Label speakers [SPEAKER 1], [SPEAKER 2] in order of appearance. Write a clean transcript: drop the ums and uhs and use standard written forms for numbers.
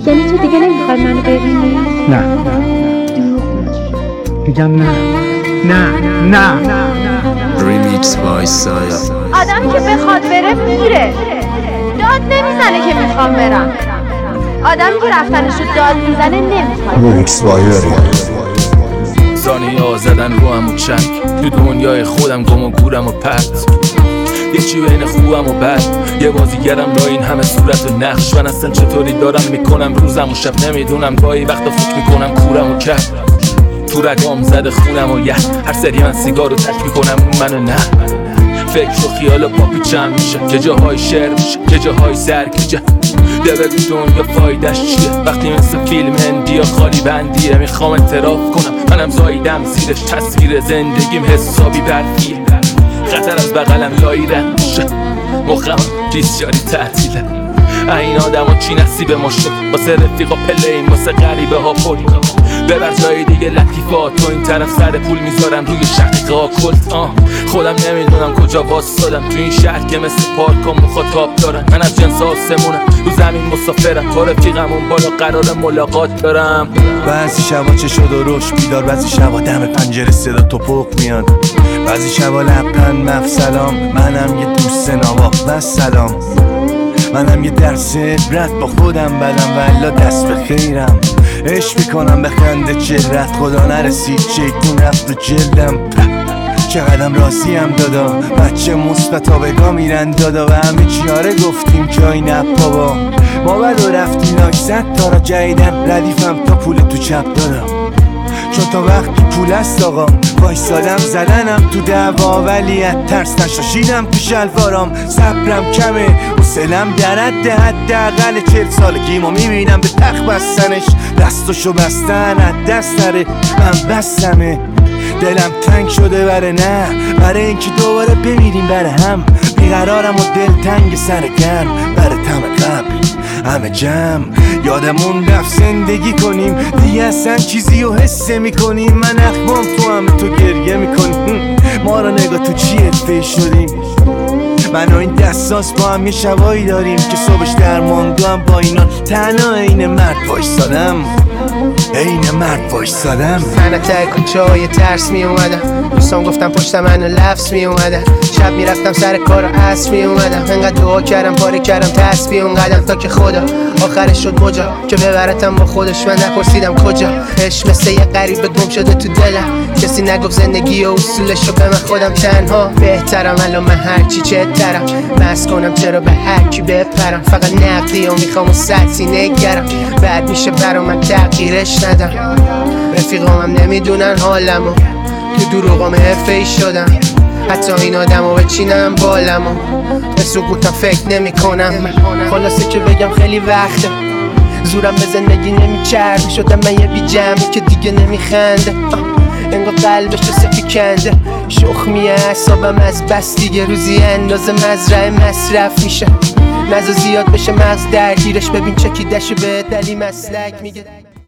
[SPEAKER 1] یعنی تو دیگه نمیخوای منو ببینی؟
[SPEAKER 2] نه میگم نه
[SPEAKER 3] ریمیکس بای سایا.
[SPEAKER 4] آدمی که بخواد بره میره، داد نمیزنه که میخوام برم. آدمی که رفتنشو داد میزنه نمیخواد.
[SPEAKER 5] ریمیکس بای
[SPEAKER 3] ثانیه‌ها زدن رو هم و چنگ، تو دنیای خودم گم و گورم و پرت، یه چی بین خوبم و بد، یه بازیگرم با این همه صورت و نقش. من اصلا چطوری دارم میکنم روزم و شب نمیدونم، گاهی وقتا فکر میکنم کورم و کرد تو رگام زده خونم و یه هر سری من سیگار رو تک میکنم اون منو نه. فکر و خیال و پاپی چند میشه که جاهای شعر میشه که جاهای سرگیجه. ده بگو دنیا فایدش چیه وقتی مثل فیلم هندی خالی بندیه. میخوام اعتراف کنم منم زاییدم زیرش، تصویر زندگیم حسابی برفیه. خطر از بغلم لایی رد میشه، مخم بیسیاری تعطیله. این آدم ها چی نصیب ما شد، واسه رفیقا پلیم واسه غریبه ها پلی. ببر جای دیگه لطیفات، تو این طرف سر پول میذارم روی شقیقه ها کلت. خودم نمیدونم کجا واسادم تو این شهر که مثل پارکا مخاطب دارن. من از جنس آسمونم رو زمین مسافرم، با رفیقمون بالا قرار ملاقات دارم.
[SPEAKER 5] بعضی شبا چه شد و روش بیدار، بعضی شبا دم پنجره صدا توپق میاد، بعضی شبا لبخند مف سلام. منم یه دوست نوا و سلام، منم یه درس عبرت با خودم بدم والا دست به خیرم. عشق میکنم به خنده چهرت، خدا نرسید شیطون رفت و جلدم. چقدرم راضیم دادا، بچه مثبت ها بگاه میرن دادا، و همه چیاره گفتیم جای نه بابا. ما بدو رفتیم ناکست تا را جدیدن ردیفم تا پول تو چپ دادا. چون تا وقتی پول است آقا وایسادم زدنم تو دعوا، ولی از ترس نشاشیدم تو شلوارام. صبرم کمه حوصله‌ام در حداقل 40 سالگیمو میبینم به تخت بستنش، دستشو بستن از دست نره. من بستمه دلم تنگ شده برای اینکه دوباره بمیریم برای هم. بیقرارم و دل تنگ سر گرم برای تم قبل همه جمع. یادمون رفت زندگی کنیم دیگه اصلا چیزی رو حس میکنیم. من اخمام تو همه تو گریه میکنیم، ما رو نگاه تو چی ادفه شدیم. من و این دستاس با هم یه شبایی داریم که صبحش درماندو هم با اینا تنها عین مرد وایسادم.
[SPEAKER 6] من تای کوچه های ترس می اومدم، دوستان گفتم پشت منو لفظ می اومدن. شب میرفتم سر کار و عصر می اومدم، انقدر دعا کردم پاره کردم تسبیح اون قدم تا که خدا آخرش شد مجا که ببرتم با خودش. من نپرسیدم کجا، عشق مثل یه غریبه گم شده تو دلم. کسی نگفت زندگی و اصولشو به من خودم تنها بهترم. الان من هرچی چهترم بس کنم چرا به هرکی بپرم. فقط نقدی و میخوام و سطحی نگرم، بعد میشه برا من تغییرش ندم. رفیقامم نمیدونن حالمو، تو دروغام حرفه‌ای شدم. حتی این آدمو بچینم بالمو به سقوطم فکر نمی کنم. خلاصه که بگم خیلی وقته زورم به زندگی نمیچرد، شدم من یه بی جمعی که دیگه نمیخنده. انگار قلبش تو سفی کنده، شخ میه اعصابم از بس دیگه. روزی اندازه مزرعه مصرف میشه، نزا زیاد بشه مغز درگیرش. ببین چکیدشو به دلی مسلک میگه.